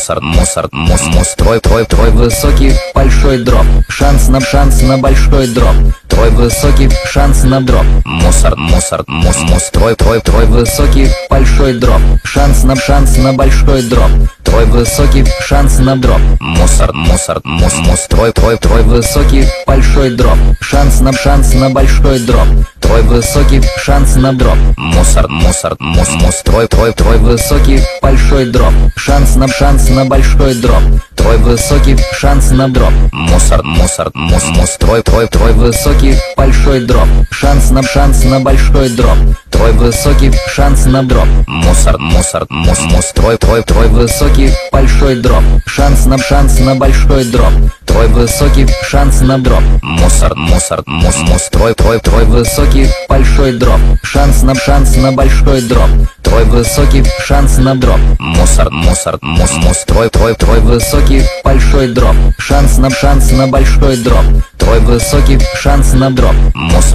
Твой высокий большой дроп, шанс на большой дроп. Твой высокий шанс на дроп. Твой высокий большой дроп, шанс на большой дроп. Твой высокий шанс на дроп. Твой высокий большой дроп, шанс на большой дроп. Твой высокий шанс на дроп. Твой высокий большой дроп, шанс на большой дроп. Твой высокий шанс на дроп. Твой высокий большой дроп, шанс на большой дроп. Твой высокий шанс на дроп. Твой высокий большой дроп, шанс на большой дроп. Твой высокий шанс на дроп. Твой высокий большой дроп, шанс на большой дроп. Твой высокий шанс на дроп. Твой высокий большой дроп, шанс на большой дроп. Твой высокий шанс на дроп.